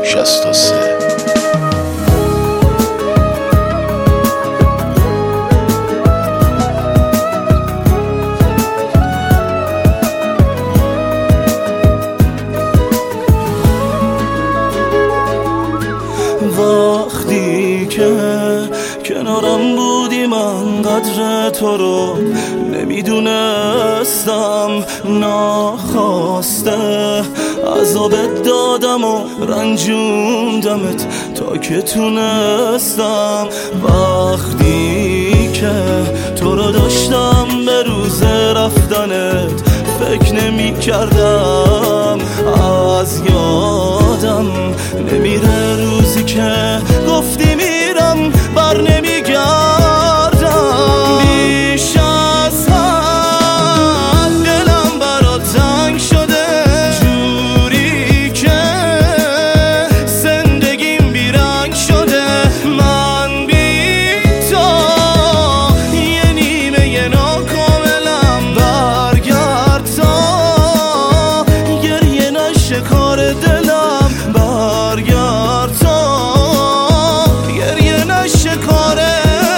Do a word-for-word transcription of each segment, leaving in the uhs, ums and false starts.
شصت و سه. وقتی که کنارم بودی من قدر تو رو نمیدونستم، ناخواسته عذابت دادم و رنجوندمت تا که تونستم. وقتی که تو رو داشتم به روز رفتنت فکر نمی کردم، از یادم نمیره روزی که گفتی میرم بر نمیگردم. بیش از حد دلم برات تنگ شده، جوری که زندگیم بیرنگ شده. من بی تو یه نیمه یه ناکاملم، برگرد تا گریه نشه کار دلم، برگرد تا گریه نشه کار دلم.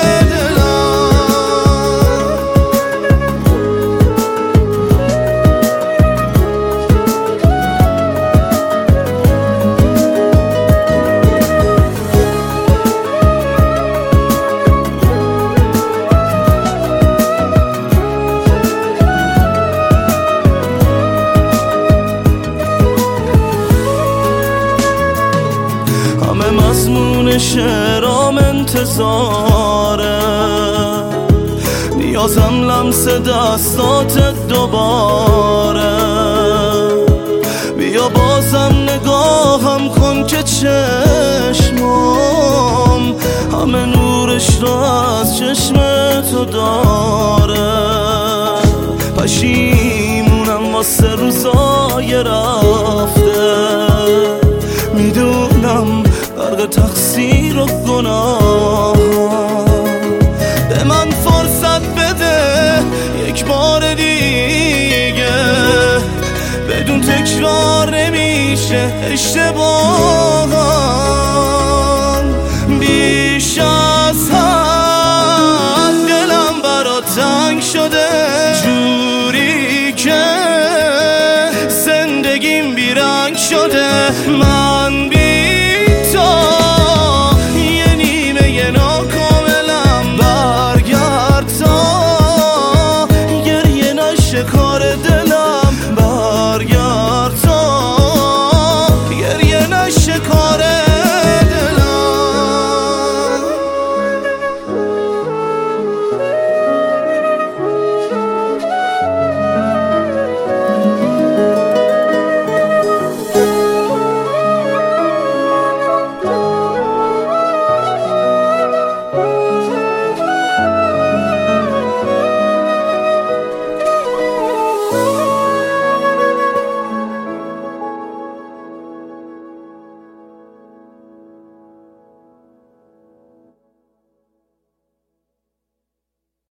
همه مضمون شعرام انتظاره، نیازم لمس دستات دوباره. بیا بازم نگاهم کن که چشمام همه نورش رو از چشم تو داره. پشیمونم واسه روزای رفته، میدونم غرق تقصیر و گناه. به من فرصت بده یک بار دیگه، بدون تکرار نمیشه اشتباهام.